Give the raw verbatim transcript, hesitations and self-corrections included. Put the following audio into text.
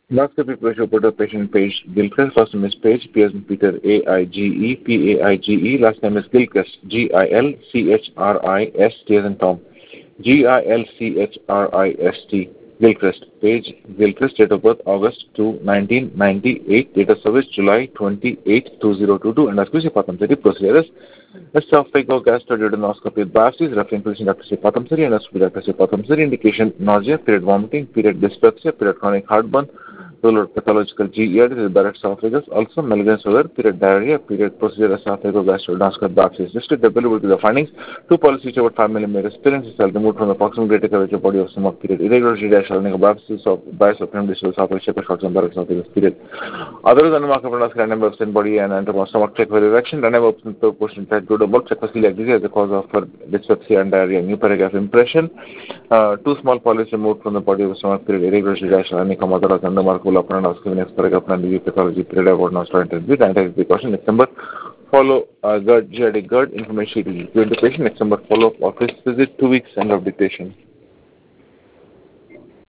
Endoscopy pressure put a patient Page Gilchrist. First name is Page, P as in Peter, A I G E, P A I G E. Last name is Gilchrist, G I L C H R I S T as in Tom. G I L C H R I S T. Gilchrist. Page Gilchrist. Date of birth August second, nineteen ninety-eight. Date of service July twenty-eighth, two thousand twenty-two. Endoscopy Patamsari. Procedures. Esophagogastroduodenoscopy with biopsies. Referring position Doctor C. Patamsari. Endoscopy Doctor C. Patamsari. Indication nausea, period vomiting, period dyspepsia, period chronic heartburn. Rural pathological G E R, this is Barrett's esophagus. Also, Milligan's fever, period diarrhea, period procedure esophagogastroduodenoscopy biopsies. Listed available to the findings. Two policies about five millimeters. Parents is removed from the proximal greater curvature body of stomach, period. Irregular G dash biopsies of bias of distal esophagus, shape shorts and Barrett's esophagus, period. Other than the mark of random absent body and anteromo stomach check for erection, random absent portion fat good about check for celiac disease as the cause of dyspepsia and diarrhea. New paragraph impression. Uh, two small polyps removed from the body of the stomach, period. Irregular G dash mother and the mark full upon and next paragraph and the pathology period about nostril with anti precaution. Next number follow uh, GERD, G I D GERD information sheet. Given the patient. Next number follow up office visit two weeks end of dictation.